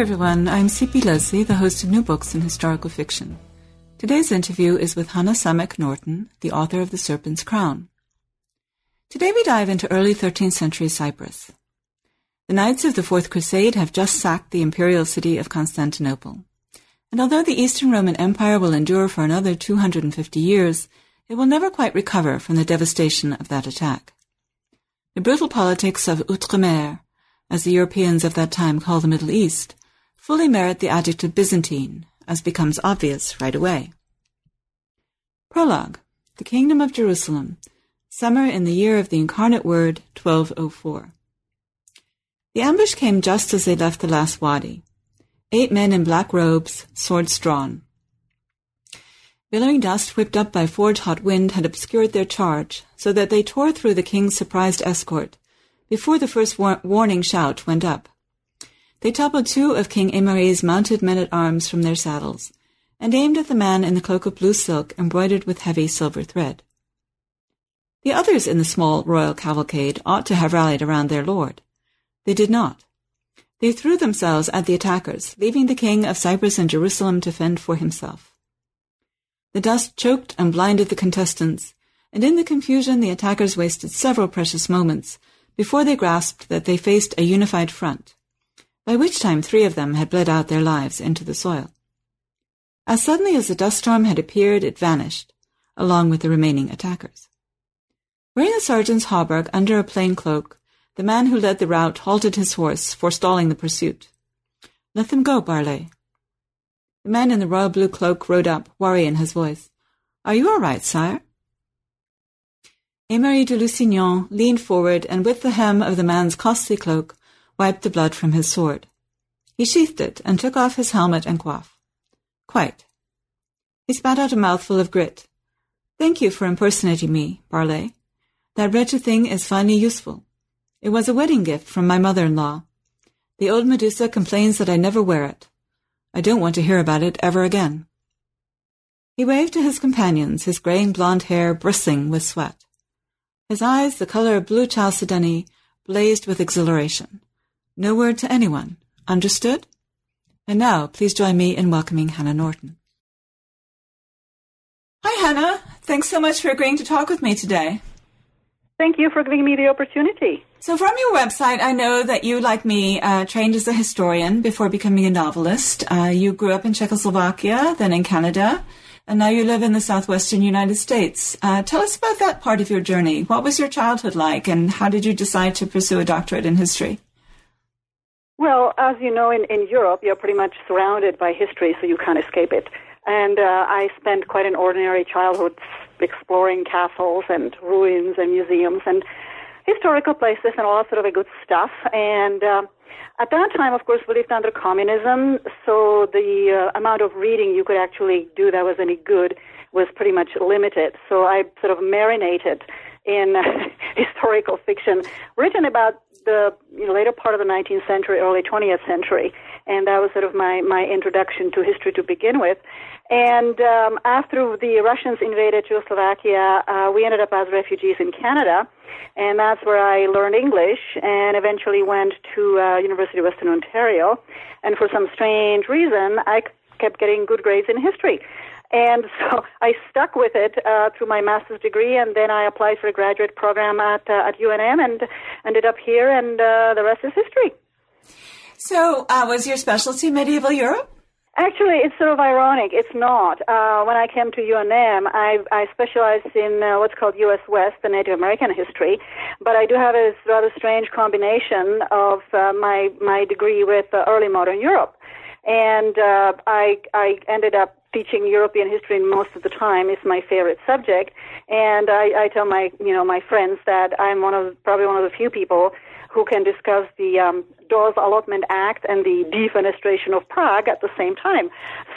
everyone, I'm C.P. Leslie, the host of New Books in Historical Fiction. Today's interview is with Hannah Samek Norton, the author of The Serpent's Crown. Today we dive into early 13th century Cyprus. The Knights of the Fourth Crusade have just sacked the imperial city of Constantinople. And although the Eastern Roman Empire will endure for another 250 years, it will never quite recover from the devastation of that attack. The brutal politics of Outremer, as the Europeans of that time call the Middle East, fully merit the adjective Byzantine, as becomes obvious right away. Prologue. The Kingdom of Jerusalem. Summer in the year of the Incarnate Word, 1204. The ambush came just as they left the last wadi. 8 men in black robes, swords drawn. Billowing dust whipped up by forge-hot wind had obscured their charge, so that they tore through the king's surprised escort before the first warning shout went up. They toppled 2 of King Emery's mounted men-at-arms from their saddles, and aimed at the man in the cloak of blue silk embroidered with heavy silver thread. The others in the small royal cavalcade ought to have rallied around their lord. They did not. They threw themselves at the attackers, leaving the king of Cyprus and Jerusalem to fend for himself. The dust choked and blinded the contestants, and in the confusion the attackers wasted several precious moments before they grasped that they faced a unified front, by which time 3 of them had bled out their lives into the soil. As suddenly as the dust storm had appeared, it vanished, along with the remaining attackers. Wearing a sergeant's hauberk under a plain cloak, the man who led the rout halted his horse, forestalling the pursuit. "Let them go, Barley." The man in the royal blue cloak rode up, worry in his voice. "Are you all right, sire?" Emery de Lusignan leaned forward and with the hem of the man's costly cloak wiped the blood from his sword. He sheathed it and took off his helmet and coif. "Quite." He spat out a mouthful of grit. "Thank you for impersonating me, Barley. That wretched thing is finely useful. It was a wedding gift from my mother-in-law. The old Medusa complains that I never wear it. I don't want to hear about it ever again." He waved to his companions, his graying blonde hair bristling with sweat. His eyes, the color of blue chalcedony, blazed with exhilaration. No word to anyone. Understood? And now, please join me in welcoming Hannah Norton. Hi, Hannah. Thanks so much for agreeing to talk with me today. Thank you for giving me the opportunity. So from your website, I know that you, like me, trained as a historian before becoming a novelist. You grew up in Czechoslovakia, then in Canada, and now you live in the southwestern United States. Tell us about that part of your journey. What was your childhood like, and how did you decide to pursue a doctorate in history? Well, as you know, in Europe, you're pretty much surrounded by history, so you can't escape it. And I spent quite an ordinary childhood exploring castles and ruins and museums and historical places and all that sort of good stuff. And at that time, of course, we lived under communism, so the amount of reading you could actually do that was any good was pretty much limited. So I sort of marinated in historical fiction written about the later part of the 19th century, early 20th century. And that was sort of my introduction to history to begin with. And after the Russians invaded Czechoslovakia, we ended up as refugees in Canada, and that's where I learned English and eventually went to University of Western Ontario. And for some strange reason, I kept getting good grades in history. And so I stuck with it through my master's degree, and then I applied for a graduate program at UNM and ended up here, and the rest is history. So was your specialty medieval Europe? Actually, it's sort of ironic. It's not. When I came to UNM, I specialized in what's called U.S. West, the Native American history, but I do have a rather strange combination of my degree with early modern Europe. And I ended up teaching European history most of the time. It's my favorite subject. And I tell my friends that I'm probably one of the few people who can discuss the Dawes Allotment Act and the defenestration of Prague at the same time.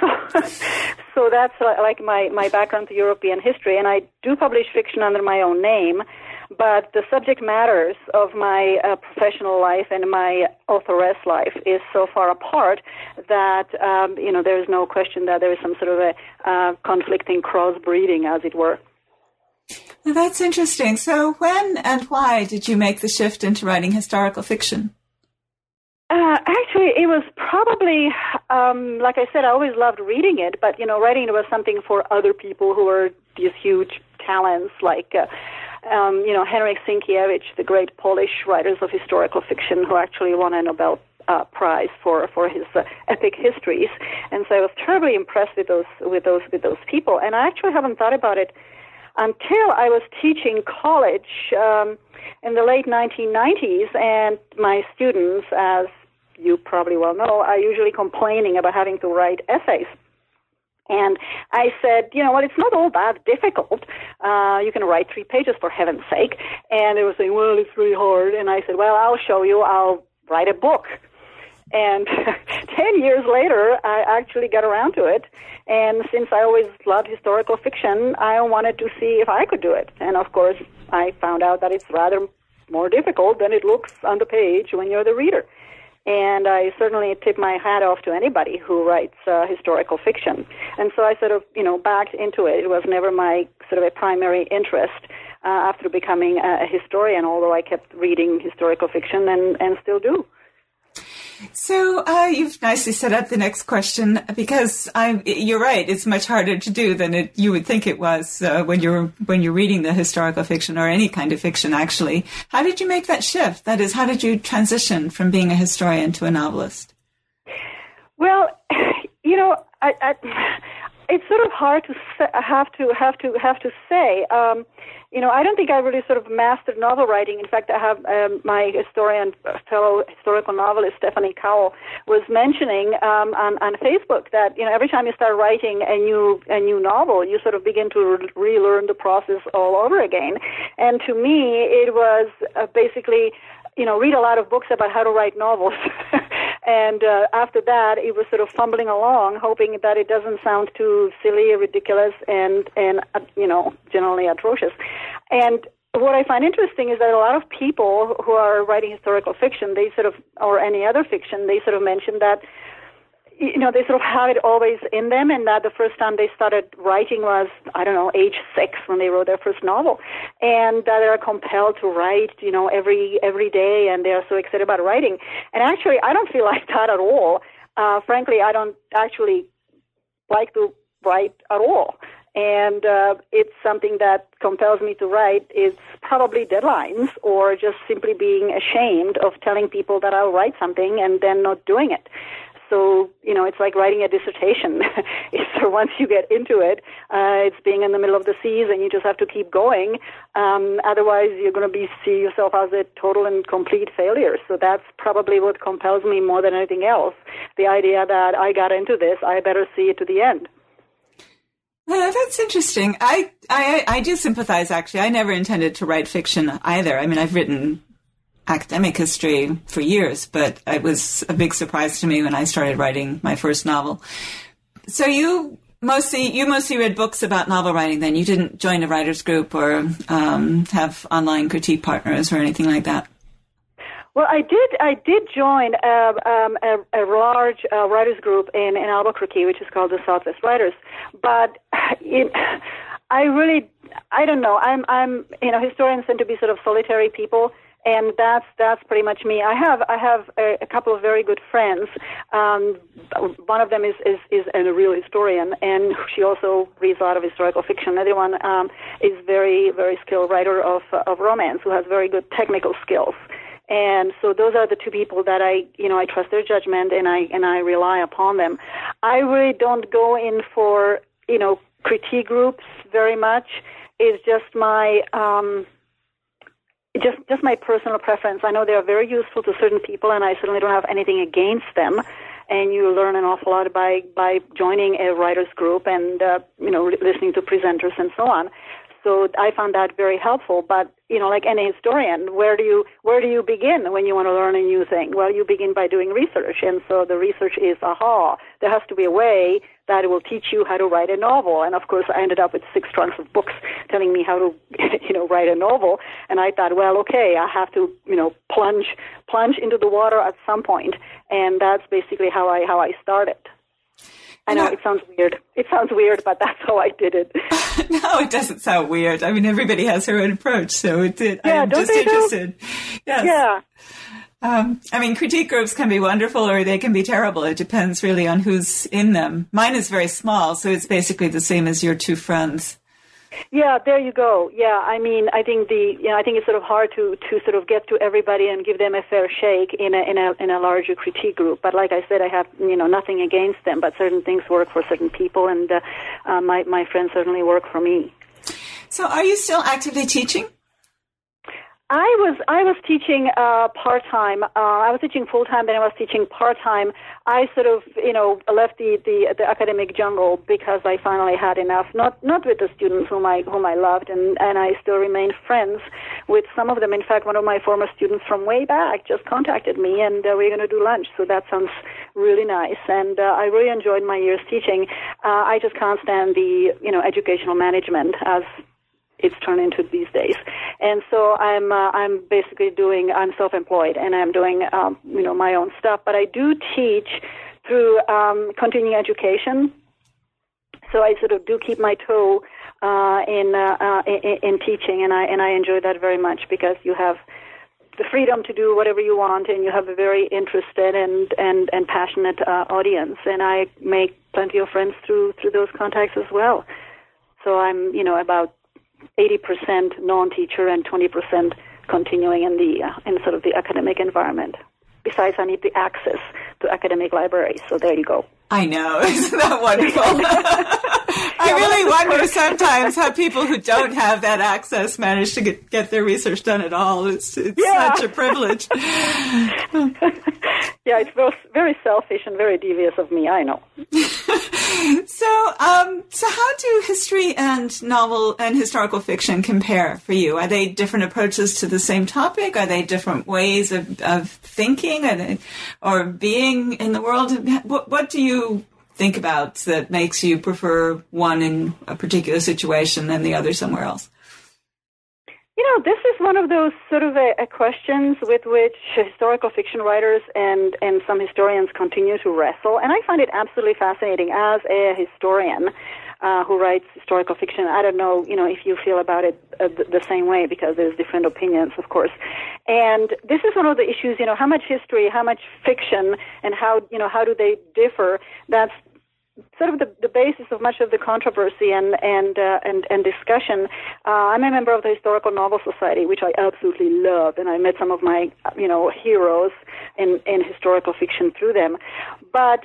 So that's like my background to European history. And I do publish fiction under my own name, but the subject matters of my professional life and my authoress life is so far apart that, there is no question that there is some sort of a conflicting crossbreeding, as it were. Well, that's interesting. So when and why did you make the shift into writing historical fiction? Actually, it was probably, like I said, I always loved reading it, but, writing it was something for other people who were these huge talents like, Henryk Sienkiewicz, the great Polish writers of historical fiction who actually won a Nobel Prize for his epic histories. And so I was terribly impressed with those people. And I actually haven't thought about it until I was teaching college in the late 1990s, and my students, as you probably well know, are usually complaining about having to write essays. And I said, it's not all that difficult. You can write 3 pages, for heaven's sake. And they were saying, well, it's really hard. And I said, well, I'll show you. I'll write a book. And 10 years later, I actually got around to it. And since I always loved historical fiction, I wanted to see if I could do it. And, of course, I found out that it's rather more difficult than it looks on the page when you're the reader. And I certainly tip my hat off to anybody who writes historical fiction. And so I sort of, backed into it. It was never my sort of a primary interest after becoming a historian, although I kept reading historical fiction and still do. So you've nicely set up the next question, because you're right. It's much harder to do than you would think it was when you're reading the historical fiction or any kind of fiction. Actually, how did you make that shift? That is, how did you transition from being a historian to a novelist? Well, it's sort of hard to have to say. I don't think I really sort of mastered novel writing. In fact, I have my fellow historical novelist Stephanie Cowell was mentioning on Facebook that every time you start writing a new novel, you sort of begin to relearn the process all over again. And to me, it was basically read a lot of books about how to write novels. And after that, it was sort of fumbling along, hoping that it doesn't sound too silly or ridiculous and generally atrocious. And what I find interesting is that a lot of people who are writing historical fiction, or any other fiction, they sort of mention that they sort of have it always in them, and that the first time they started writing was, age 6 when they wrote their first novel, and that they're compelled to write, every day, and they're so excited about writing. And actually, I don't feel like that at all. Frankly, I don't actually like to write at all. And it's something that compels me to write. It's probably deadlines or just simply being ashamed of telling people that I'll write something and then not doing it. So, it's like writing a dissertation. So once you get into it, it's being in the middle of the seas and you just have to keep going. Otherwise, you're going to see yourself as a total and complete failure. So that's probably what compels me more than anything else. The idea that I got into this, I better see it to the end. That's interesting. I do sympathize, actually. I never intended to write fiction either. I mean, I've written academic history for years, but it was a big surprise to me when I started writing my first novel. So you mostly read books about novel writing then? You didn't join a writer's group or have online critique partners or anything like that? Well, I did join a large writers group in Albuquerque, which is called the Southwest Writers. But I don't know. I'm historians tend to be sort of solitary people. And that's pretty much me. I have a couple of very good friends. One of them is a real historian, and she also reads a lot of historical fiction. The other one is very, very skilled writer of romance, who has very good technical skills. And so those are the two people that I trust their judgment, and I rely upon them. I really don't go in for critique groups very much. It's just my Just my personal preference. I know they are very useful to certain people, and I certainly don't have anything against them. And you learn an awful lot by joining a writers group and listening to presenters and so on. So I found that very helpful. But like any historian, where do you begin when you want to learn a new thing? Well, you begin by doing research, and so the research is there has to be a way that will teach you how to write a novel. And of course, I ended up with 6 trunks of books telling me how to write a novel. And I thought, well, okay, I have to plunge into the water at some point, and that's basically how I started. I know it sounds weird. It sounds weird, but that's how I did it. No, it doesn't sound weird. I mean, everybody has their own approach, so it did. Yeah, I'm just interested. Yes. Yeah. Critique groups can be wonderful or they can be terrible. It depends really on who's in them. Mine is very small, so it's basically the same as your two friends. Yeah, there you go. Yeah, I think it's sort of hard to sort of get to everybody and give them a fair shake in a larger critique group. But like I said, I have nothing against them, but certain things work for certain people, and my friends certainly work for me. So, are you still actively teaching? I was teaching part-time. I was teaching full-time, then I was teaching part-time. I sort of, left the academic jungle because I finally had enough. Not with the students whom I loved, and I still remain friends with some of them. In fact, one of my former students from way back just contacted me, and we're going to do lunch. So that sounds really nice, and I really enjoyed my years teaching. I just can't stand the, educational management as it's turned into these days. And so I'm basically I'm self-employed, and I'm doing, my own stuff. But I do teach through continuing education. So I sort of do keep my toe in teaching, and I enjoy that very much because you have the freedom to do whatever you want, and you have a very interested and passionate audience. And I make plenty of friends through those contacts as well. So I'm, about 80% non-teacher and 20% continuing in sort of the academic environment. Besides, I need the access to academic libraries, so there you go. I know. Isn't that wonderful? I really wonder sometimes how people who don't have that access manage to get their research done at all. It's such a privilege. Yeah, it's very selfish and very devious of me, I know. So how do history and novel and historical fiction compare for you? Are they different approaches to the same topic? Are they different ways of thinking or being in the world? What do you think about that makes you prefer one in a particular situation than the other somewhere else? This is one of those sort of questions with which historical fiction writers and some historians continue to wrestle, and I find it absolutely fascinating as a historian who writes historical fiction. I don't know, if you feel about it the same way, because there's different opinions, of course. And this is one of the issues, how much history, how much fiction, and how do they differ? That's sort of the basis of much of the controversy and discussion. I'm a member of the Historical Novel Society, which I absolutely love, and I met some of my heroes in historical fiction through them. But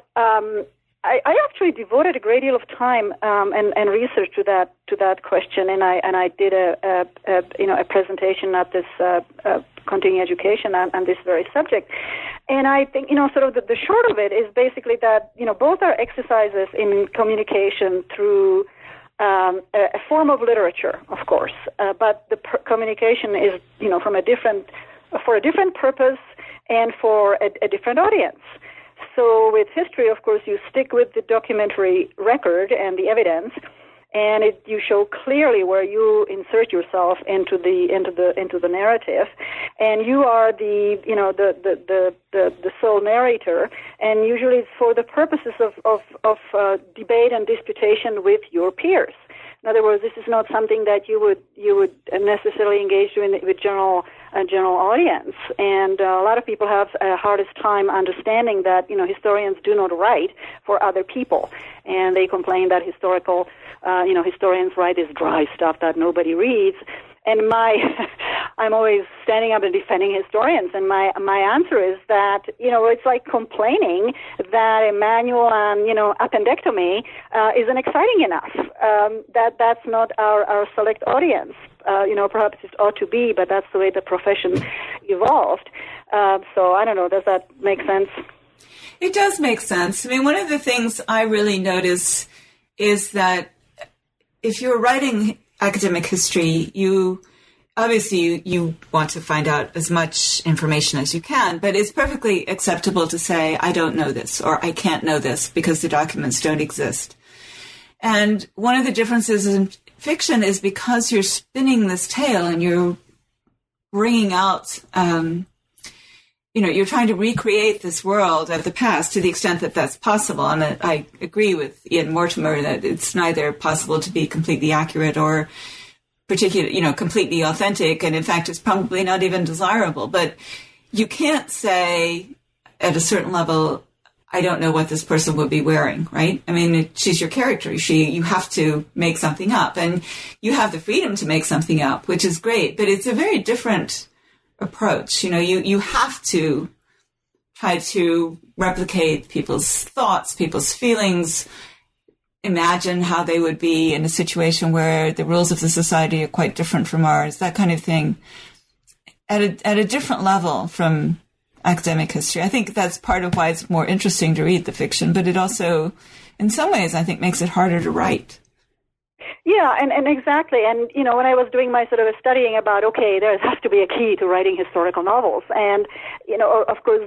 I actually devoted a great deal of time and research to that question, and I did a presentation at this continuing education on this very subject. And I think sort of the short of it is basically that both are exercises in communication through a form of literature, of course, but the communication is for a different purpose and for a different audience. So with history, of course, you stick with the documentary record and the evidence, and you show clearly where you insert yourself into the narrative, and you are the sole narrator, and usually it's for the purposes of debate and disputation with your peers. In other words, this is not something that you would necessarily engage with general audience, and a lot of people have a hardest time understanding that historians do not write for other people, and they complain that historians write this dry stuff that nobody reads. And I'm always standing up and defending historians, and my answer is that it's like complaining that a manual on appendectomy isn't exciting enough. That's not our select audience. Perhaps it ought to be, but that's the way the profession evolved. So I don't know. Does that make sense? It does make sense. I mean, one of the things I really notice is that if you're writing academic history, you want to find out as much information as you can, but it's perfectly acceptable to say, I don't know this, or I can't know this because the documents don't exist. And one of the differences in fiction is because you're spinning this tale and you're bringing out, you're trying to recreate this world of the past to the extent that that's possible. And I agree with Ian Mortimer that it's neither possible to be completely accurate or completely authentic. And in fact, it's probably not even desirable. But you can't say at a certain level, I don't know what this person would be wearing, right? I mean, she's your character. You have to make something up, and you have the freedom to make something up, which is great, but it's a very different approach. You have to try to replicate people's thoughts, people's feelings, imagine how they would be in a situation where the rules of the society are quite different from ours, that kind of thing, at a different level from academic history. I think that's part of why it's more interesting to read the fiction, but it also, in some ways, I think makes it harder to write. Yeah, and exactly. And, when I was doing my sort of studying about, okay, there has to be a key to writing historical novels. And, of course,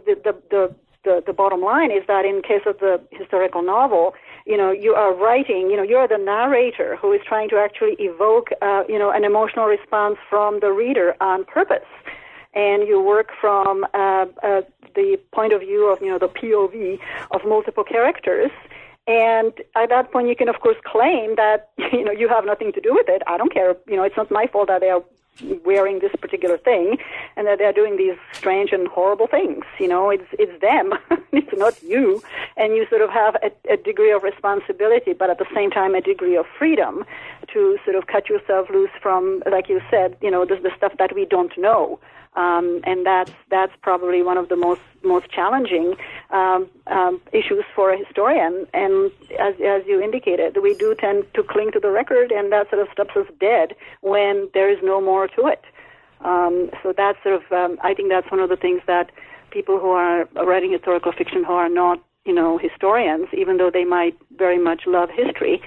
the bottom line is that in case of the historical novel, you are writing, you're the narrator who is trying to actually evoke, an emotional response from the reader on purpose. And you work from the point of view of, the POV of multiple characters. And at that point, you can, of course, claim that, you have nothing to do with it. I don't care. It's not my fault that they are wearing this particular thing and that they're doing these strange and horrible things. It's them. It's not you. And you sort of have a degree of responsibility, but at the same time, a degree of freedom to sort of cut yourself loose from, like you said, the stuff that we don't know. And that's probably one of the most challenging issues for a historian. And as you indicated, we do tend to cling to the record, and that sort of stops us dead when there is no more to it. So that's sort of, I think that's one of the things that people who are writing historical fiction who are not, historians, even though they might very much love history,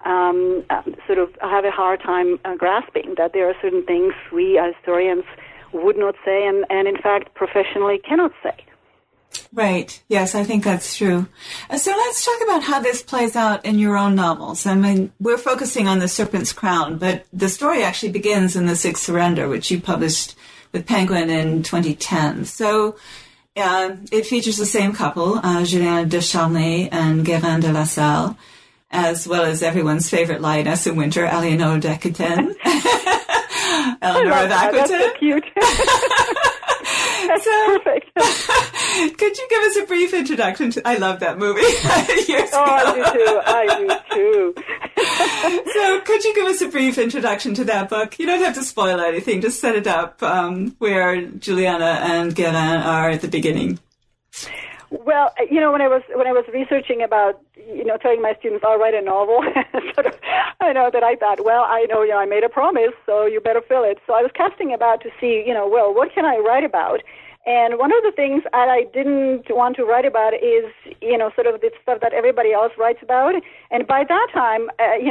sort of have a hard time grasping that there are certain things we as historians would not say and in fact professionally cannot say. Right. Yes, I think that's true. So let's talk about how this plays out in your own novels. I mean, we're focusing on The Serpent's Crown, but the story actually begins in The Sixth Surrender, which you published with Penguin in 2010. So it features the same couple, Julien de Charnay and Guérin de la Salle, as well as everyone's favorite lioness in winter, Aliénor d'Aquitaine. Eleanor of Aquitaine. That's so cute. That's perfect. Could you give us a brief introduction to... I love that movie. I do too. So could you give us a brief introduction to that book? You don't have to spoil anything. Just set it up where Juliana and Guérin are at the beginning. Well, when I was researching about, telling my students I'll write a novel, I know that I thought, well, I made a promise, so you better fill it. So I was casting about to see, what can I write about? And one of the things that I didn't want to write about is, sort of the stuff that everybody else writes about. And by that time,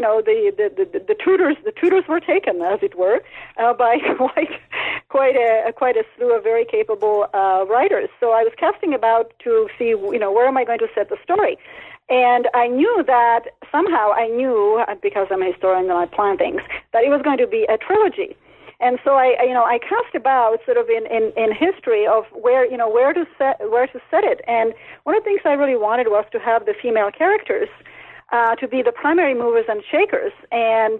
the tutors were taken, as it were, by quite a slew of very capable writers. So I was casting about to see, where am I going to set the story? And I knew that somehow because I'm a historian and I plan things, that it was going to be a trilogy. And so I cast about sort of in history of where to set it. And one of the things I really wanted was to have the female characters to be the primary movers and shakers. And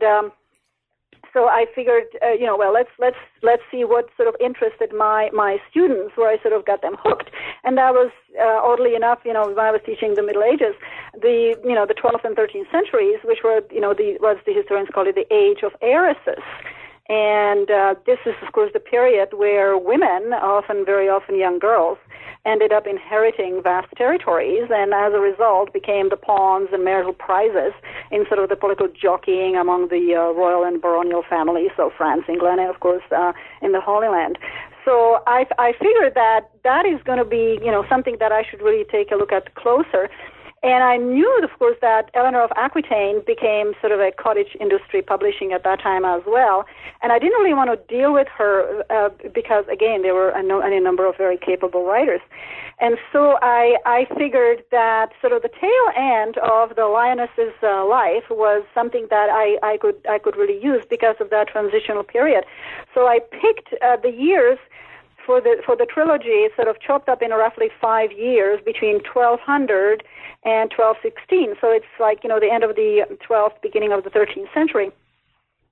so I figured, let's see what sort of interested my students, where I sort of got them hooked. And that was, oddly enough, when I was teaching the Middle Ages, the 12th and 13th centuries, which were, was the historians call it the age of heiresses. And this is, of course, the period where women, very often young girls, ended up inheriting vast territories and as a result became the pawns and marital prizes in sort of the political jockeying among the royal and baronial families, so France, England, and, of course, in the Holy Land. So I figured that is going to be, something that I should really take a look at closer. And I knew, of course, that Eleanor of Aquitaine became sort of a cottage industry publishing at that time as well. And I didn't really want to deal with her because, again, there were a number of very capable writers. And so I figured that sort of the tail end of the lioness's life was something that I could really use because of that transitional period. So I picked the years for the trilogy, sort of chopped up in roughly 5 years between 1200 and 1216. So it's like, the end of the 12th, beginning of the 13th century.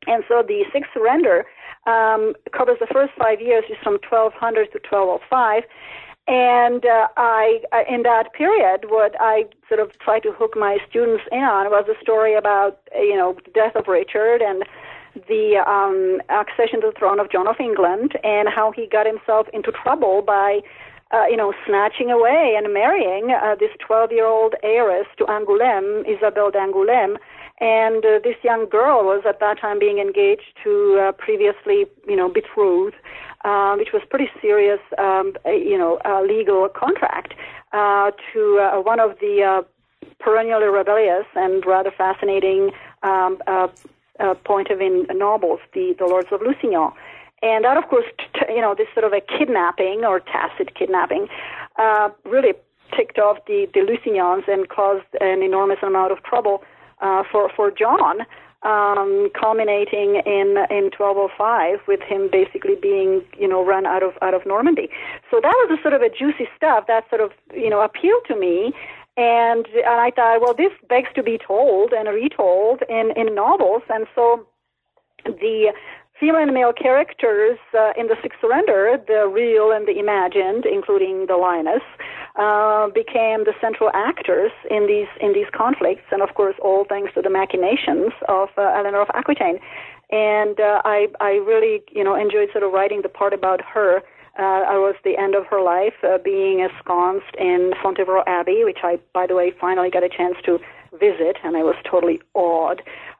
And so the Sixth Surrender covers the first 5 years, just from 1200 to 1205. And I in that period, what I sort of try to hook my students in on was a story about, the death of Richard and the accession to the throne of John of England, and how he got himself into trouble by, snatching away and marrying this 12-year-old heiress to Angoulême, Isabelle d'Angoulême. And this young girl was at that time being engaged to previously, betrothed, which was pretty serious, legal contract to one of the perennially rebellious and rather fascinating point of in novels, the Lords of Lusignan. And that, of course, this sort of a kidnapping or tacit kidnapping really ticked off the Lusignans and caused an enormous amount of trouble for John, culminating in 1205 with him basically being, run out of Normandy. So that was a sort of a juicy stuff that sort of, appealed to me. And I thought, well, this begs to be told and retold in novels. And so the female and male characters in the Sixth Surrender, the real and the imagined, including the lioness, became the central actors in these conflicts, and of course, all thanks to the machinations of Eleanor of Aquitaine. And I really enjoyed sort of writing the part about her. I was the end of her life, being ensconced in Fontevraud Abbey, which I, by the way, finally got a chance to visit, and I was totally awed.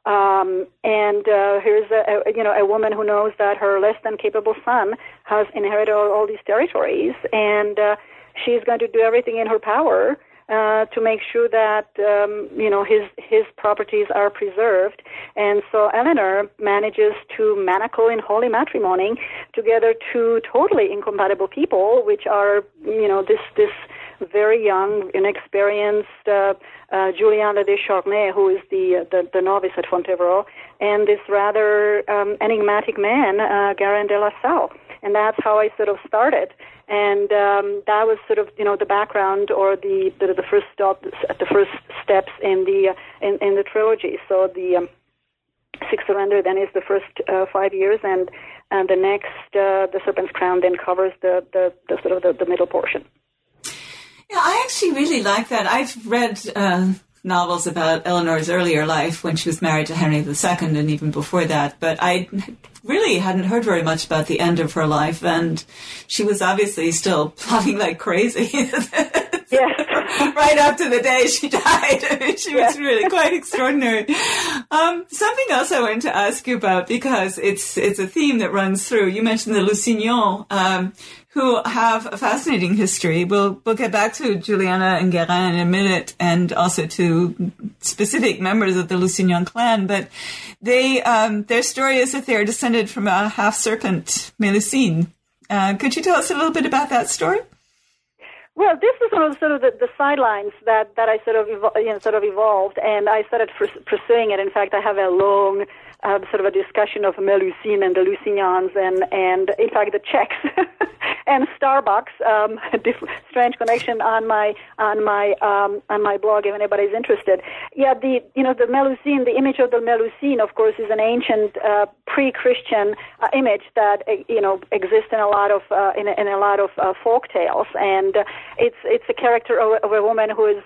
Here's a woman who knows that her less than capable son has inherited all these territories, and she's going to do everything in her power to make sure that his properties are preserved. And so Eleanor manages to manacle in holy matrimony together two totally incompatible people, which are this very young, inexperienced Julian de Charnay, who is the novice at Fontevraud, and this rather enigmatic man, Garin de la Salle. And that's how I sort of started. And that was sort of the background or the first stop, the first steps in the trilogy. So the Sixth Surrender then is the first 5 years, and the next the Serpent's Crown then covers the sort of the middle portion. Yeah, I actually really like that. I've read novels about Eleanor's earlier life when she was married to Henry II and even before that, but I really hadn't heard very much about the end of her life, and she was obviously still plotting like crazy. Yes. Right after the day she died. I mean, she was really quite extraordinary. Something else I wanted to ask you about, because it's a theme that runs through. You mentioned the Lusignans, who have a fascinating history. We'll get back to Juliana and Guérin in a minute, and also to specific members of the Lusignan clan. But their story is that they're descended from a half-serpent, Melusine. Could you tell us a little bit about that story? Well, this was one of the sidelines that I sort of evolved, and I started pursuing it. In fact, I have a long sort of a discussion of Melusine and the Lusignans, and in fact the Czechs and Starbucks. Strange connection on my blog if anybody's interested. Yeah, the Melusine, the image of the Melusine, of course, is an ancient pre-Christian image that exists in a lot of folk tales, and it's a character of a woman who is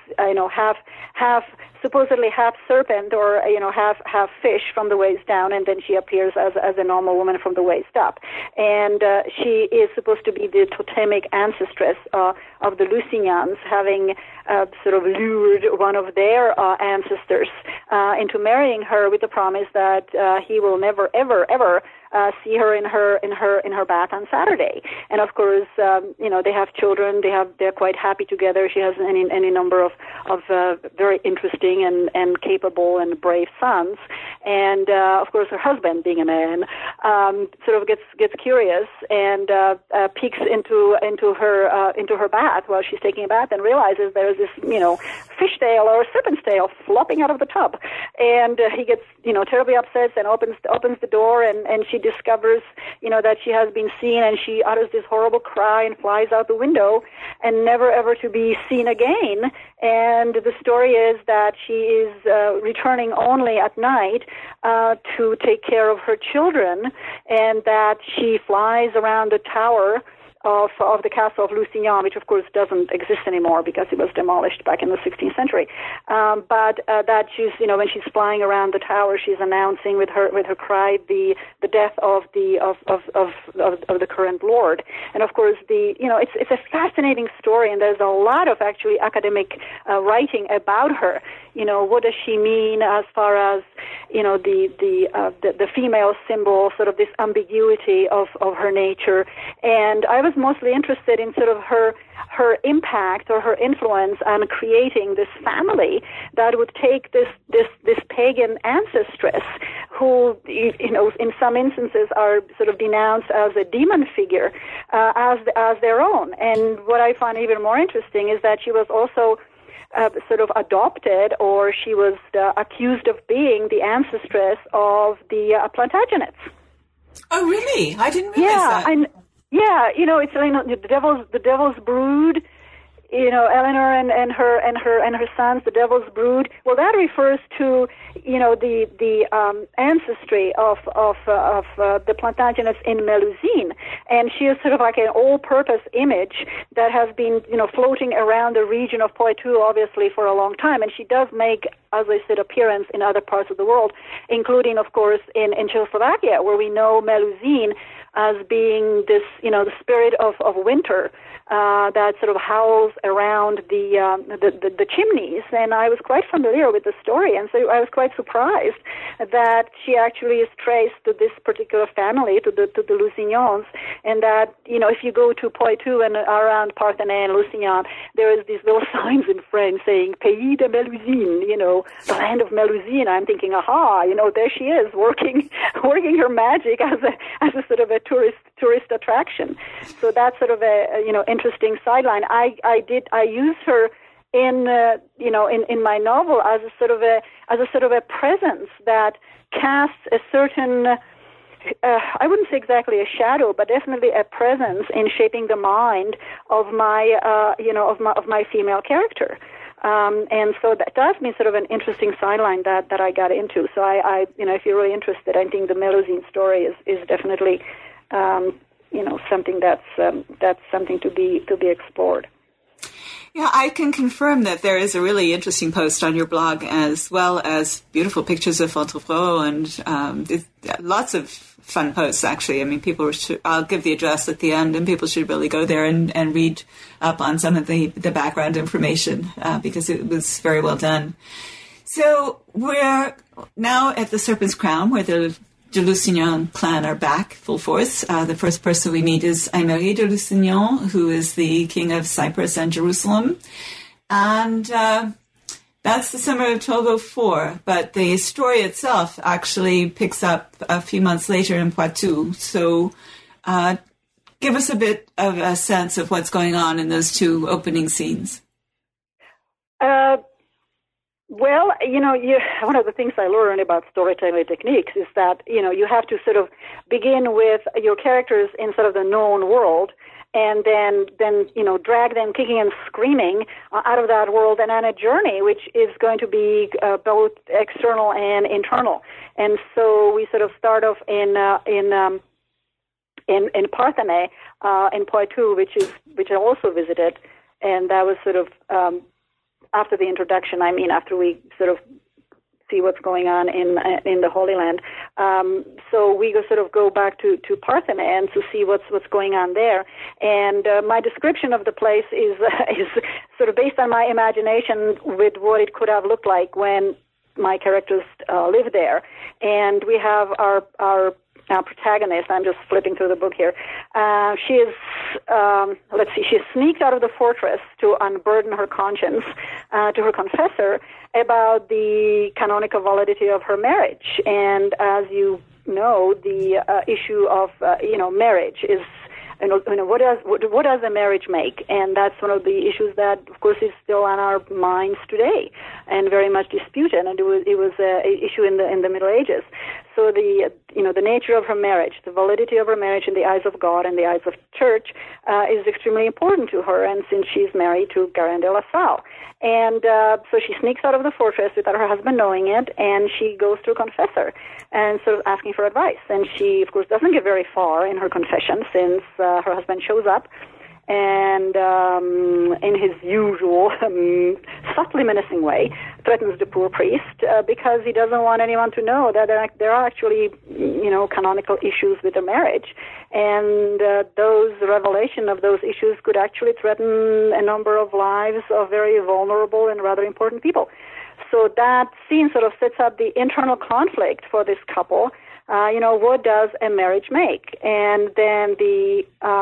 supposedly half serpent or half fish from the waist down, and then she appears as a normal woman from the waist up, and she is supposed to be the totemic ancestress of the Lusignans, having sort of lured one of their ancestors into marrying her with the promise that he will never ever see her in her bath on Saturday. And of course, they have children. They're quite happy together. She has any number of very interesting and capable and brave sons. And of course, her husband, being a man, sort of gets curious and peeks into her bath while she's taking a bath and realizes there's this fish tail or serpent's tail flopping out of the tub. And he gets terribly upset and opens the door, and she discovers that she has been seen, and she utters this horrible cry and flies out the window. and never ever to be seen again. And the story is that she is returning only at night to take care of her children, and that she flies around the tower of the castle of Lusignan, which of course doesn't exist anymore because it was demolished back in the 16th century. But that she's, when she's flying around the tower, she's announcing with her cry the death of the current lord. And of course, it's a fascinating story, and there's a lot of actually academic writing about her. What does she mean as far as the female symbol, sort of this ambiguity of her nature. And I was mostly interested in sort of her impact or her influence on creating this family that would take this pagan ancestress, who in some instances are sort of denounced as a demon figure, as their own. And what I find even more interesting is that she was also sort of adopted, or she was accused of being the ancestress of the Plantagenets. Oh, really? I didn't realize that. It's the Devil's Brood. Eleanor and her sons, the Devil's Brood. Well, that refers to the ancestry of the Plantagenets in Melusine, and she is sort of like an all-purpose image that has been floating around the region of Poitou, obviously, for a long time. And she does make, as I said, appearance in other parts of the world, including, of course, in Czechoslovakia, where we know Melusine as being this, the spirit of winter that sort of howls around the chimneys. And I was quite familiar with the story, and so I was quite surprised that she actually is traced to this particular family, to the Lusignans, and that if you go to Poitou and around Parthenay and Lusignan, there is these little signs in French saying "Pays de Melusine," the land of Melusine. I'm thinking, aha, there she is working her magic as a sort of a tourist attraction. So that's sort of a interesting sideline. I used her in my novel as a sort of a presence that casts a certain I wouldn't say exactly a shadow, but definitely a presence in shaping the mind of my of my female character. And so that does mean sort of an interesting sideline that I got into. So I if you're really interested, I think the Melusine story is definitely something that's something to be explored. Yeah, I can confirm that there is a really interesting post on your blog, as well as beautiful pictures of Fontevraud and lots of fun posts, actually. I mean, I'll give the address at the end, and people should really go there and read up on some of the background information because it was very well done. So we're now at the Serpent's Crown, where the de Lusignan clan are back full force. The first person we meet is Aymeries de Lusignan, who is the king of Cyprus and Jerusalem. And that's the summer of 1204. But the story itself actually picks up a few months later in Poitou. So give us a bit of a sense of what's going on in those two opening scenes. Well, one of the things I learned about storytelling techniques is that, you have to sort of begin with your characters in sort of the known world, and then drag them kicking and screaming out of that world and on a journey which is going to be both external and internal. And so we sort of start off in Parthenay, in Poitou, which I also visited, and that was sort of after the introduction, after we sort of see what's going on in the Holy Land. So we go back to Parthenay and to see what's going on there. And my description of the place is sort of based on my imagination with what it could have looked like when my characters lived there. And we have our protagonist. I'm just flipping through the book here. She is, she sneaked out of the fortress to unburden her conscience to her confessor about the canonical validity of her marriage. And as you know, the issue of marriage is, what does a marriage make? And that's one of the issues that, of course, is still on our minds today and very much disputed. And it was an issue in the Middle Ages. So the nature of her marriage, the validity of her marriage in the eyes of God and the eyes of church is extremely important to her. And since she's married to Garin de la Salle, and so she sneaks out of the fortress without her husband knowing it, and she goes to a confessor and sort of asking for advice. And she, of course, doesn't get very far in her confession since her husband shows up and in his usual subtly menacing way threatens the poor priest because he doesn't want anyone to know that there are actually canonical issues with the marriage, and those revelation of those issues could actually threaten a number of lives of very vulnerable and rather important people. So that scene sort of sets up the internal conflict for this couple. What does a marriage make? And then the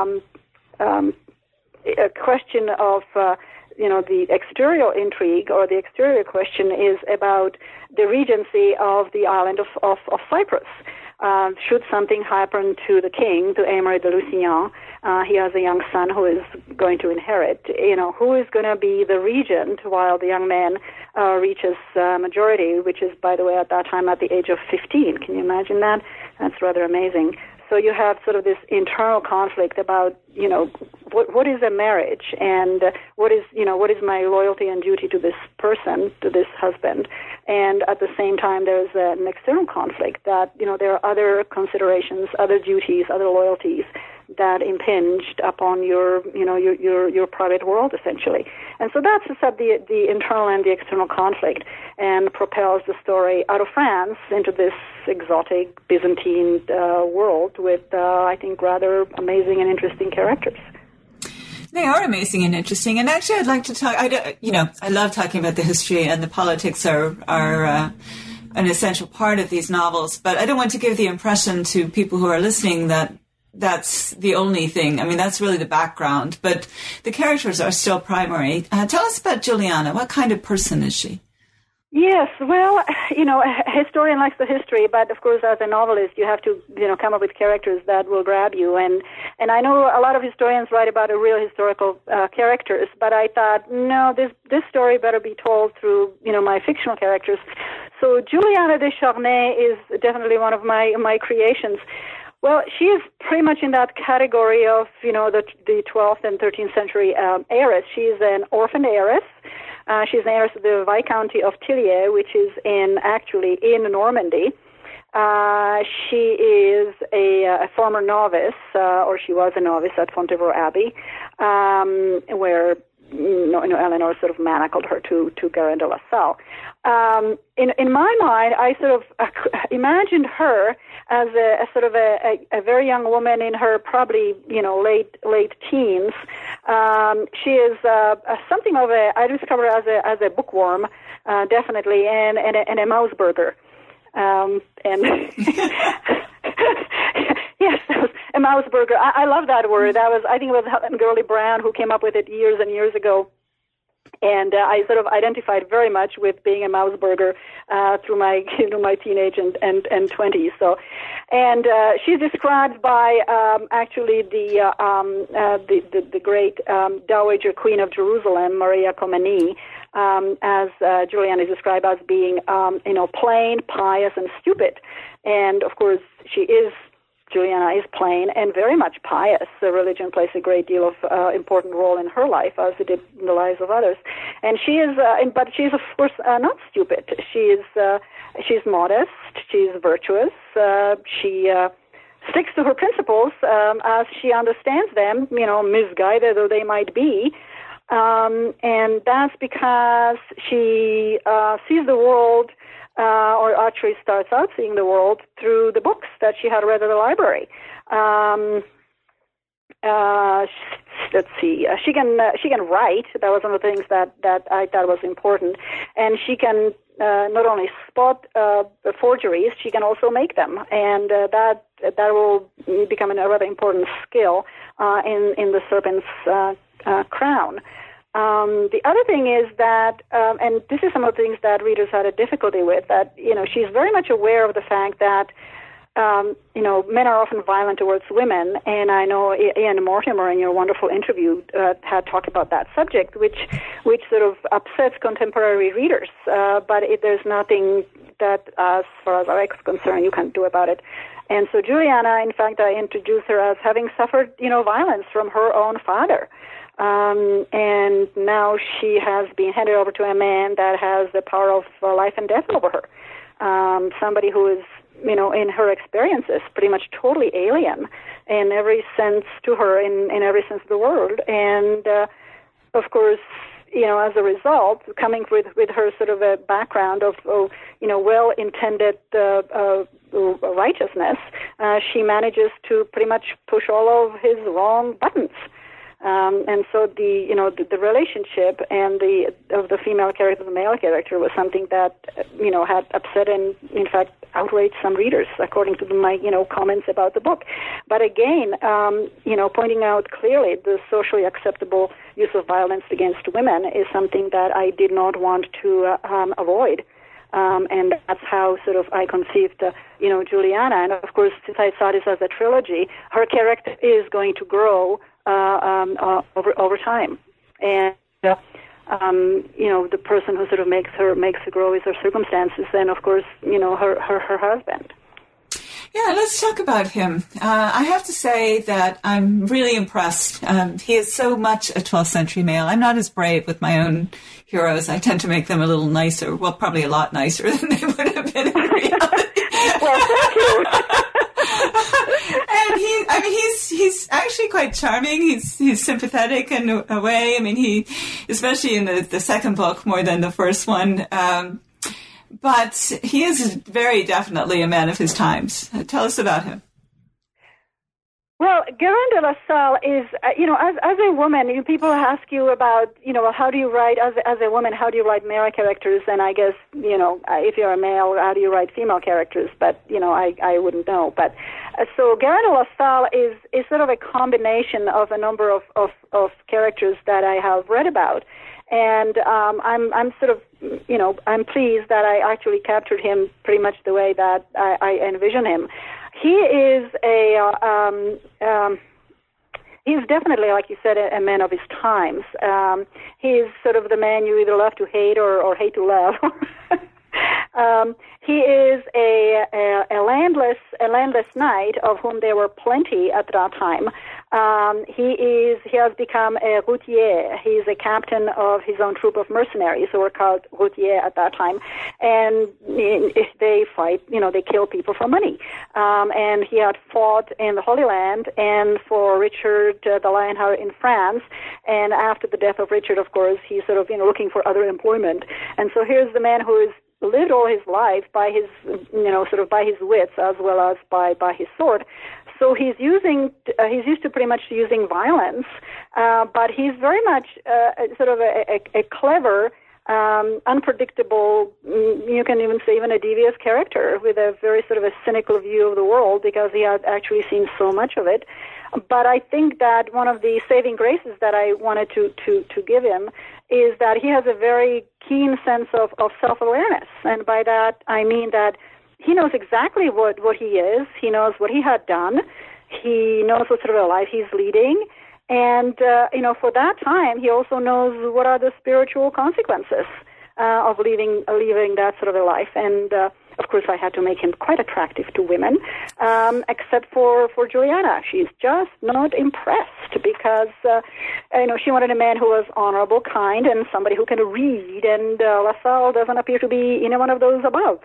a question of, the exterior intrigue or the exterior question is about the regency of the island of Cyprus. Should something happen to the king, to Aymer de Lusignan, he has a young son who is going to inherit, who is going to be the regent while the young man reaches majority, which is, by the way, at that time at the age of 15. Can you imagine that? That's rather amazing. So you have sort of this internal conflict about, what is a marriage, and what is my loyalty and duty to this person, to this husband, and at the same time there's an external conflict that there are other considerations, other duties, other loyalties that impinged upon your private world essentially. And so that sets up the internal and the external conflict and propels the story out of France into this exotic Byzantine world with, I think, rather amazing and interesting characters. They are amazing and interesting. And actually, I'd like to talk, I love talking about the history, and the politics are an essential part of these novels. But I don't want to give the impression to people who are listening that that's the only thing. I mean, that's really the background. But the characters are still primary. Tell us about Juliana. What kind of person is she? Yes, well, a historian likes the history, but of course, as a novelist, you have to, come up with characters that will grab you. And I know a lot of historians write about real historical characters, but I thought, no, this story better be told through, my fictional characters. So Juliana de Charnay is definitely one of my creations. Well, she is pretty much in that category of, the 12th and 13th century heiress. She is an orphaned heiress. She's an heiress of the Viscounty of Tilliers, which is in Normandy. She is a former novice, or she was a novice at Fontevraud Abbey, where Eleanor sort of manacled her to Garin de la Salle. In my mind, I sort of imagined her as a sort of a very young woman in her probably late teens. She is something of I discovered as a bookworm, definitely, and a mouse burger. Yes, a mouse burger. I love that word. I think it was Helen Gurley Brown who came up with it years and years ago. And I sort of identified very much with being a mouse burger through my teenage and 20s. So, and she's described by actually the great Dowager Queen of Jerusalem, Maria Komnene, as Juliana is described as being plain, pious, and stupid. And of course, Juliana is plain and very much pious. So religion plays a great deal of important role in her life, as it did in the lives of others. And she is, but she is of course not stupid. She's modest. She's virtuous. She sticks to her principles as she understands them. Misguided though they might be. And that's because she sees the world. Or actually starts out seeing the world through the books that she had read at the library. Let's see. She can write. That was one of the things that I thought was important. And she can not only spot forgeries, she can also make them, and that will become a rather important skill in the Serpent's Crown. The other thing is that, and this is some of the things that readers had a difficulty with, that, she's very much aware of the fact that men are often violent towards women, and I know Ian Mortimer in your wonderful interview had talked about that subject, which sort of upsets contemporary readers. But there's nothing that, as far as I'm concerned, you can do about it. And so Juliana, in fact, I introduced her as having suffered, violence from her own father. And now she has been handed over to a man that has the power of life and death over her. Somebody who is, in her experiences, pretty much totally alien in every sense to her, in every sense of the word. And, of course, as a result, coming with her sort of a background of, well-intended righteousness, she manages to pretty much push all of his wrong buttons. And so the relationship and of the female character and the male character was something that, had upset and, in fact, outraged some readers, according to my, comments about the book. But again, pointing out clearly the socially acceptable use of violence against women is something that I did not want to avoid. And that's how sort of I conceived, Juliana. And of course, since I saw this as a trilogy, her character is going to grow over time. And the person who sort of makes her grow is her circumstances, and of course, her husband. Yeah, let's talk about him. I have to say that I'm really impressed. He is so much a 12th century male. I'm not as brave with my own heroes. I tend to make them a little nicer, well, probably a lot nicer than they would have been in reality. Well, thank you. And he's actually quite charming. He's sympathetic in a way. I mean, he, especially in the second book more than the first one, but he is very definitely a man of his times. Tell us about him. Well, Guérin de la Salle is, as a woman, people ask you about, how do you write, as a woman, how do you write male characters? And I guess, if you're a male, how do you write female characters? But, I wouldn't know. But so Guérin de la Salle is sort of a combination of a number of characters that I have read about. And I'm sort of, I'm pleased that I actually captured him pretty much the way that I envision him. He is he's definitely, like you said, a man of his times. He's sort of the man you either love to hate or hate to love. He is a landless knight, of whom there were plenty at that time. He has become a routier. He's a captain of his own troop of mercenaries who were called routiers at that time. And if they fight, they kill people for money. And he had fought in the Holy Land and for Richard the Lionheart in France. And after the death of Richard, of course, he's sort of, looking for other employment. And so here's the man who is lived all his life by his, sort of by his wits as well as by his sword. So he's used to pretty much using violence, but he's very much sort of a clever, unpredictable, you can even say even a devious character with a very sort of a cynical view of the world because he had actually seen so much of it. But I think that one of the saving graces that I wanted to give him is that he has a very keen sense of self-awareness. And by that, I mean that he knows exactly what he is. He knows what he had done. He knows what sort of a life he's leading. And, for that time, he also knows what are the spiritual consequences of leaving that sort of a life. And, of course, I had to make him quite attractive to women, except for Juliana. She's just not impressed because, she wanted a man who was honorable, kind, and somebody who can read. And La Salle doesn't appear to be any one of those above.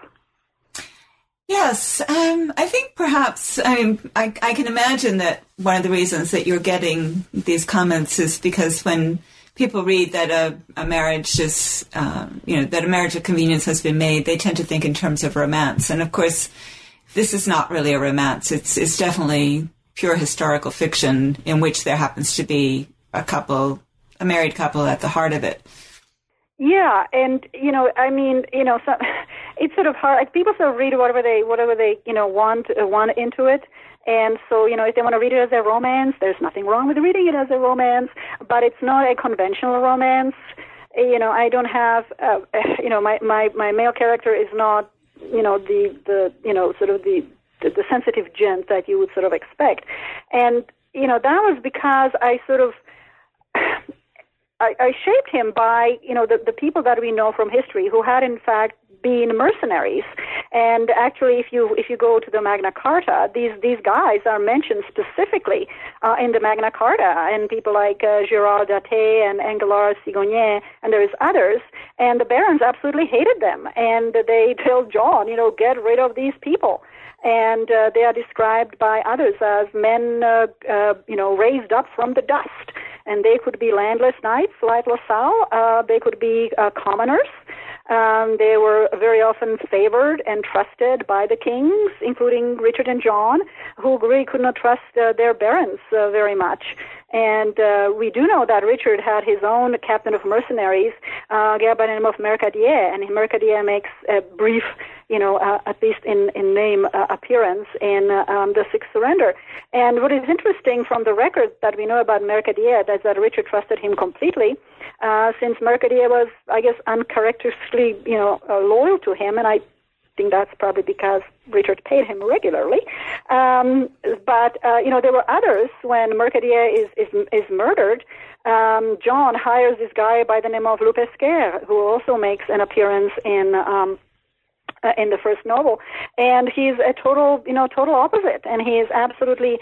Yes, I think perhaps, I can imagine that one of the reasons that you're getting these comments is because when people read that a marriage is, that a marriage of convenience has been made, they tend to think in terms of romance. And of course, this is not really a romance. It's definitely pure historical fiction in which there happens to be a married couple at the heart of it. Yeah, and so it's sort of hard. People sort of read whatever they want into it, and so if they want to read it as a romance, there's nothing wrong with reading it as a romance, but it's not a conventional romance. I don't have my male character is not the sort of the the sensitive gent that you would sort of expect. And, that was because I sort of, I shaped him by, the people that we know from history who had in fact been mercenaries. And actually, if you go to the Magna Carta, these guys are mentioned specifically in the Magna Carta, and people like Gérard d'Athée and Engelard Sigonier, and there's others. And the barons absolutely hated them, and they told John, get rid of these people. And they are described by others as men, raised up from the dust. And they could be landless knights like La Salle. They could be commoners. They were very often favored and trusted by the kings, including Richard and John, who really could not trust their barons very much. And we do know that Richard had his own captain of mercenaries, a guy by the name of Mercadier, and Mercadier makes a brief, at least in name, appearance in the Sixth Surrender. And what is interesting from the records that we know about Mercadier is that Richard trusted him completely, since Mercadier was, I guess, uncharacteristically, loyal to him, and I think that's probably because Richard paid him regularly. But there were others. When Mercadier is murdered, John hires this guy by the name of Loupesquer, who also makes an appearance in the first novel, and he's a total opposite, and he is absolutely,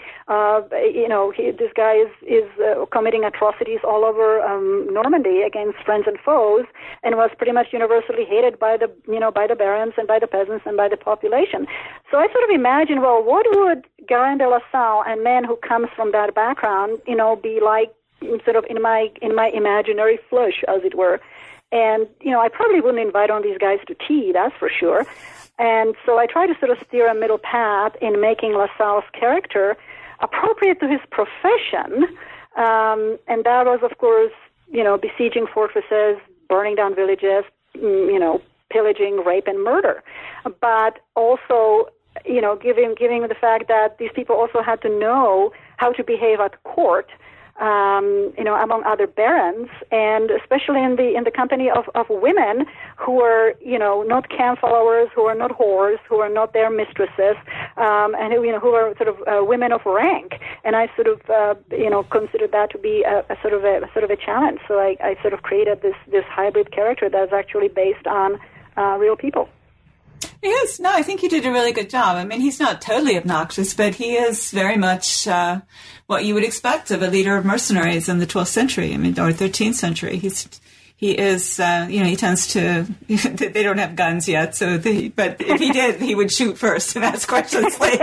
this guy is committing atrocities all over Normandy against friends and foes, and was pretty much universally hated by the barons and by the peasants and by the population. So I sort of imagine, well, what would Garin de La Salle, a man who comes from that background, be like, sort of in my imaginary flesh, as it were. And, I probably wouldn't invite on these guys to tea, that's for sure. And so I try to sort of steer a middle path in making La Salle's character appropriate to his profession. And that was, of course, besieging fortresses, burning down villages, pillaging, rape, and murder. But also, giving the fact that these people also had to know how to behave at court, among other barons, and especially in the company of women who were, not camp followers, who are not whores, who are not their mistresses, and who are sort of women of rank. And I sort of, considered that to be a sort of a challenge. So I sort of created this hybrid character that's actually based on real people. Yes, no, I think you did a really good job. I mean, he's not totally obnoxious, but he is very much what you would expect of a leader of mercenaries in the 12th century, or 13th century. He is, he tends to, they don't have guns yet, but if he did, he would shoot first and ask questions later.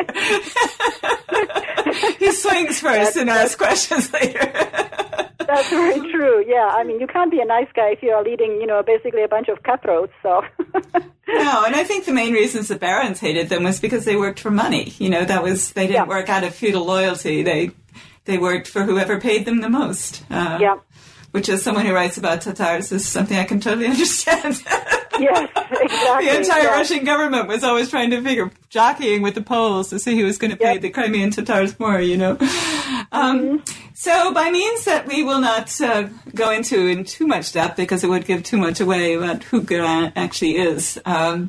He swings first and asks questions later. That's very true. Yeah, I mean, you can't be a nice guy if you are leading, basically a bunch of cutthroats. So. No, and I think the main reasons the barons hated them was because they worked for money. They didn't work out of feudal loyalty. They worked for whoever paid them the most. Which, as someone who writes about Tatars, is something I can totally understand. Yes, exactly. The entire Russian government was always trying to jockeying with the Poles to see who was going to pay the Crimean Tatars more, So by means that we will not go into in too much depth, because it would give too much away about who Garin actually is,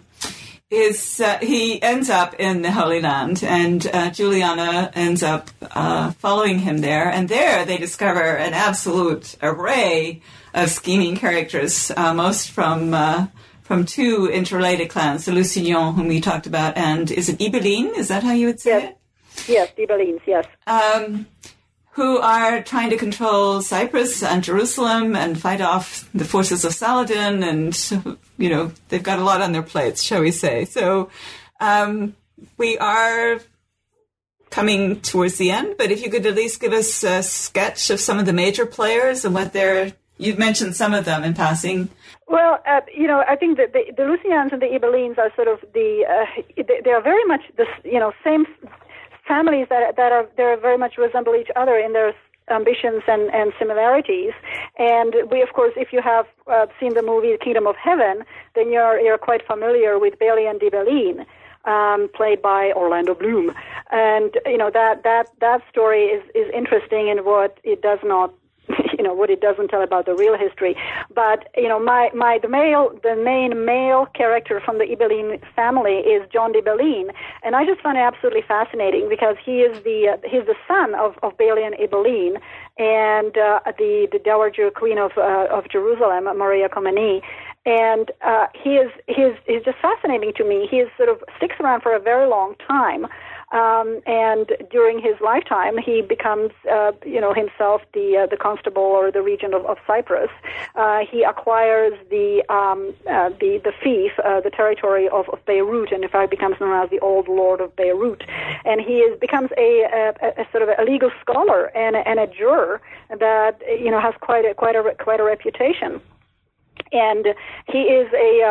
he ends up in the Holy Land, and Juliana ends up following him there. And there they discover an absolute array of scheming characters, most from two interrelated clans, the Lusignans, whom we talked about, and is it Ibelline? Is that how you would say it? Yes, Ibellines, yes. Who are trying to control Cyprus and Jerusalem and fight off the forces of Saladin, and, they've got a lot on their plates, shall we say. So we are coming towards the end, but if you could at least give us a sketch of some of the major players and what you've mentioned some of them in passing. Well, I think that the Lusignans and the Ibellines are sort of they are very much the, same families that very much resemble each other in their ambitions and similarities. And we, of course, if you have seen the movie The Kingdom of Heaven, then you're quite familiar with Balian d'Ibelline, played by Orlando Bloom. And that story is interesting in what it does not what it doesn't tell about the real history. But, the main male character from the Ibelin family is John de Bellene, and I just find it absolutely fascinating because he's the son of Balian Ibelin and the Dowager Queen of Jerusalem, Maria Komnene. And he's just fascinating to me. He sticks around for a very long time. And during his lifetime, he becomes, himself the constable or the regent of Cyprus. He acquires the fief, the territory of Beirut, and in fact becomes known as the Old Lord of Beirut. And he becomes a sort of a legal scholar and a juror that has quite a reputation. And he is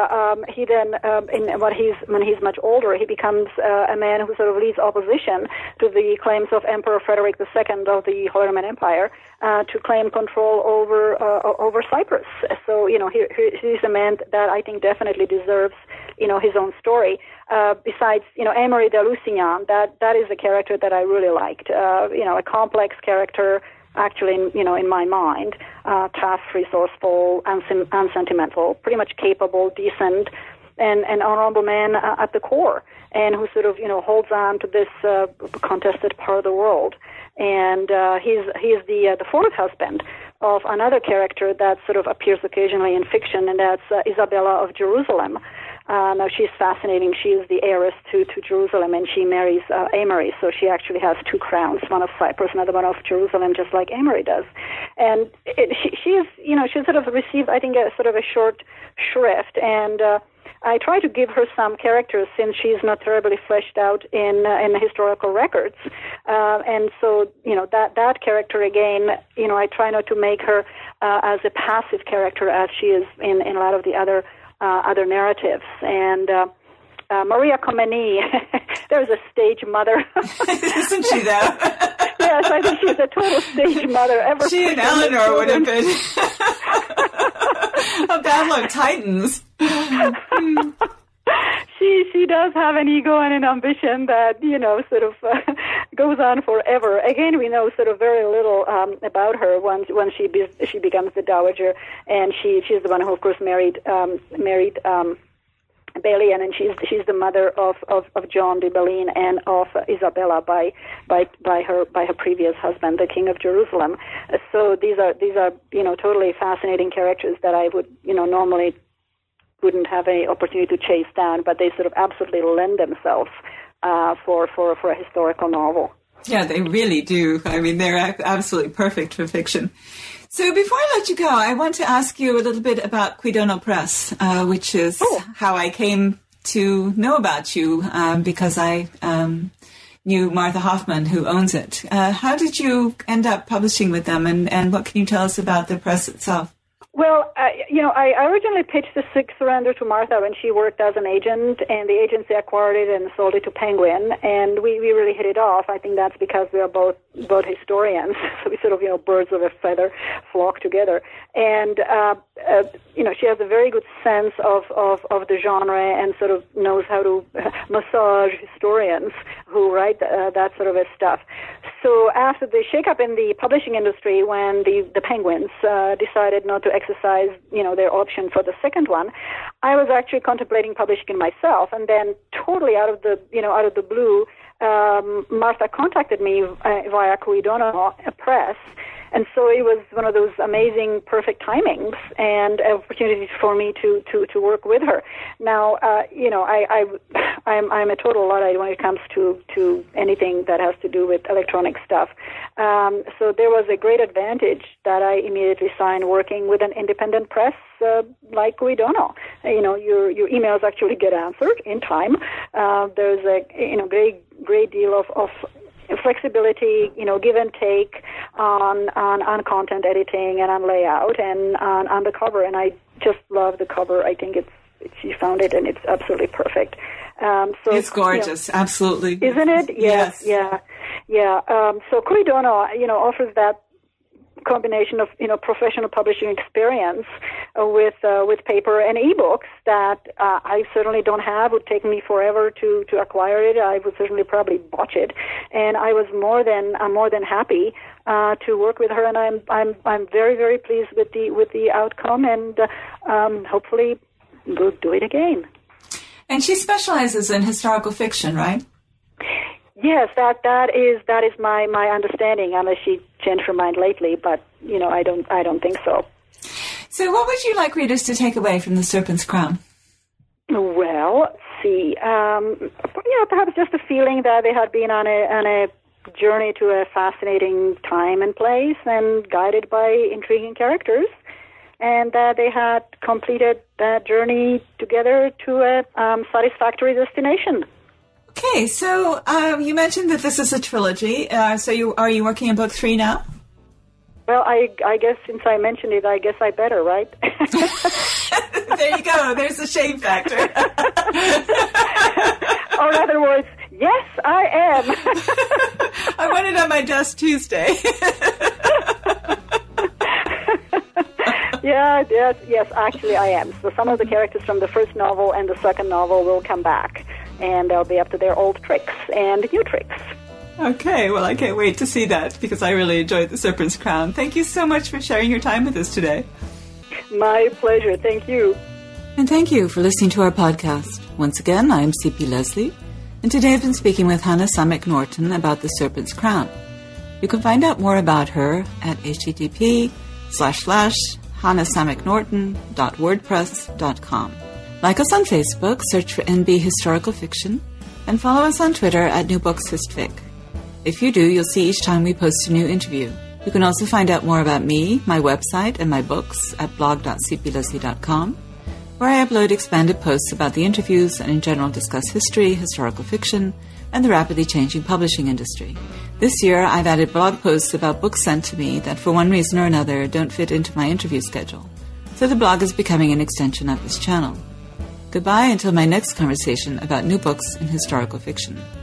when he's much older, he becomes a man who sort of leads opposition to the claims of Emperor Frederick II of the Holy Roman Empire to claim control over Cyprus. So, he's a man that I think definitely deserves, his own story. Besides, Amory de Lusignan, that is a character that I really liked. A complex character, actually, in my mind, tough, resourceful, unsentimental, pretty much capable, decent, and an honorable man at the core, and who sort of, holds on to this contested part of the world. And he's the fourth husband of another character that sort of appears occasionally in fiction, and that's Isabella of Jerusalem. Now, she's fascinating. She is the heiress to Jerusalem, and she marries Amory, so she actually has two crowns, one of Cyprus, another one of Jerusalem, just like Amory does. And she's sort of received, I think, a sort of a short shrift, and I try to give her some characters since she's not terribly fleshed out in the historical records. And so, that character, again, I try not to make her as a passive character as she is in a lot of the other narratives. And Maria Komnene, there's a stage mother. Isn't she, though? Yes, I think she's a total stage mother. She and Eleanor would have been a battle of titans. She does have an ego and an ambition that, sort of goes on forever. Again, we know sort of very little about her when she becomes the dowager, and she's the one who, of course, married Balian, and she's the mother of John de Bellene and of Isabella by her previous husband, the King of Jerusalem. So these are totally fascinating characters that I would normally wouldn't have any opportunity to chase down, but they sort of absolutely lend themselves for a historical novel. Yeah, they really do. I mean, they're absolutely perfect for fiction. So before I let you go, I want to ask you a little bit about Qui Dono Press, which is how I came to know about you, because I knew Martha Hoffman, who owns it. How did you end up publishing with them, and what can you tell us about the press itself? Well, I originally pitched the Sixth Surrender to Martha when she worked as an agent, and the agency acquired it and sold it to Penguin, and we really hit it off. I think that's because we are both historians, so we sort of, birds of a feather flock together. And, she has a very good sense of the genre and sort of knows how to massage historians who write that sort of stuff. So after the shakeup in the publishing industry, when the Penguins decided not to exercise, their option for the second one, I was actually contemplating publishing it myself, and then totally out of the blue, Martha contacted me via Qui Dono Press. And so it was one of those amazing, perfect timings and opportunities for me to work with her. Now, I'm a total Luddite when it comes to anything that has to do with electronic stuff. So there was a great advantage that I immediately signed working with an independent press like Qui Dono. Your emails actually get answered in time. There's a great deal of flexibility, give and take on content editing and on layout and on the cover. And I just love the cover. I think she found it, and it's absolutely perfect. So it's gorgeous, absolutely, isn't it? Yes. Yeah. So Qui Dono, offers that combination of professional publishing experience with paper and ebooks that I certainly don't have. It would take me forever to acquire it. I would certainly probably botch it, and I'm more than happy to work with her, and I'm very, very pleased with the outcome, and hopefully we'll do it again. And she specializes in historical fiction, right? Yes, that is my understanding, unless she changed her mind lately, but I don't think so. So what would you like readers to take away from The Serpent's Crown? Well, let's see. Perhaps just a feeling that they had been on a journey to a fascinating time and place, and guided by intriguing characters, and that they had completed that journey together to a satisfactory destination. Okay, so you mentioned that this is a trilogy. So are you working on book 3 now? Well, I guess since I mentioned it, I guess I better, right? There you go. There's the shame factor. Or in other words, yes, I am. I want it on my desk Tuesday. Yes, actually I am. So some of the characters from the first novel and the second novel will come back, and they'll be up to their old tricks and new tricks. Okay, well, I can't wait to see that, because I really enjoyed The Serpent's Crown. Thank you so much for sharing your time with us today. My pleasure. Thank you. And thank you for listening to our podcast. Once again, I am C.P. Leslie, and today I've been speaking with Hannah Samek Norton about The Serpent's Crown. You can find out more about her at http://hannahsameknorton.wordpress.com. Like us on Facebook, search for NB Historical Fiction, and follow us on Twitter at New Books Histfic. If you do, you'll see each time we post a new interview. You can also find out more about me, my website, and my books at blog.cpleslie.com, where I upload expanded posts about the interviews and in general discuss history, historical fiction, and the rapidly changing publishing industry. This year, I've added blog posts about books sent to me that for one reason or another don't fit into my interview schedule. So the blog is becoming an extension of this channel. Goodbye until my next conversation about new books in historical fiction.